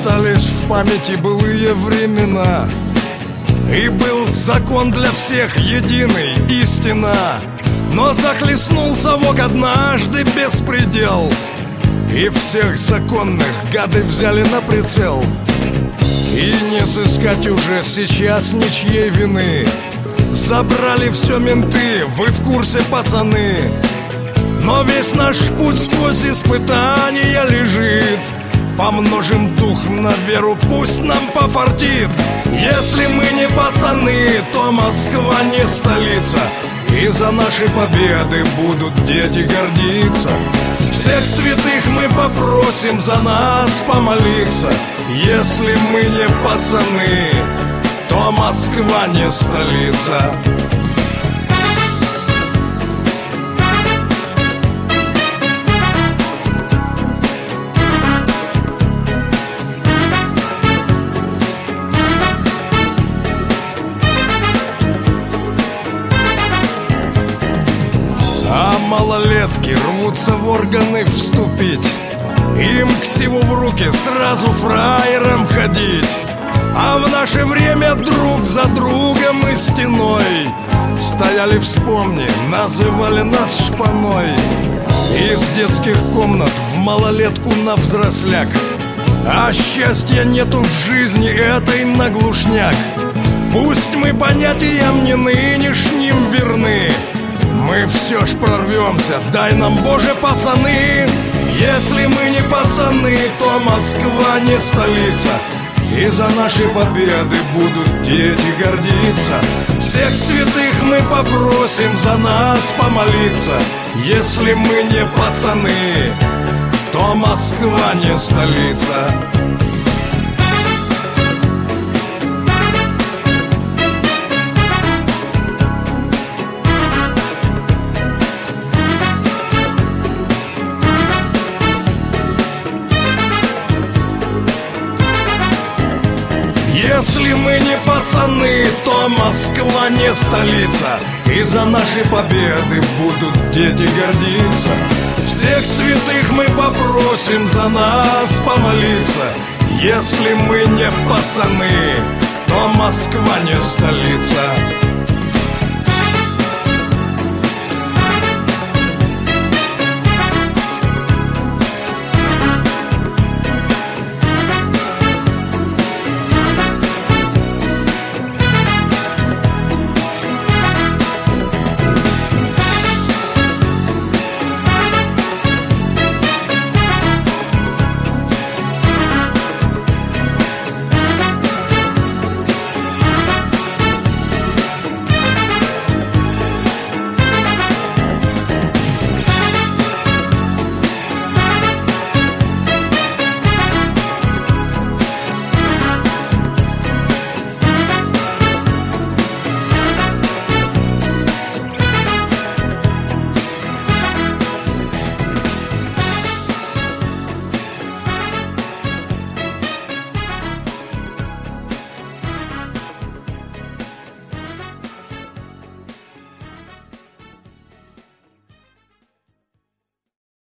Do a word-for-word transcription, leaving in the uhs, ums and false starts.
остались в памяти былые времена. И был закон для всех единый, истина. Но захлестнул совок однажды беспредел, и всех законных гады взяли на прицел. И не сыскать уже сейчас ничьей вины. Забрали все менты, вы в курсе, пацаны. Но весь наш путь сквозь испытания лежит. Помножим дух на веру, пусть нам пофартит. Если мы не пацаны, то Москва не столица, и за наши победы будут дети гордиться. Всех святых мы попросим за нас помолиться. Если мы не пацаны, то Москва не столица. А малолетки рвутся в органы вступить. Им к сиву в руки сразу фраером ходить. А в наше время друг за другом и стеной стояли, вспомни, называли нас шпаной. Из детских комнат в малолетку на взросляк. А счастья нету в жизни этой наглушняк. Пусть мы понятиям не нынешним верны, мы все ж прорвемся, дай нам, Боже, пацаны. Если мы не пацаны, то Москва не столица, и за наши победы будут дети гордиться. Всех святых мы попросим за нас помолиться. Если мы не пацаны, то Москва не столица. Если мы не пацаны, то Москва не столица, и за наши победы будут дети гордиться. Всех святых мы попросим за нас помолиться. Если мы не пацаны, то Москва не столица.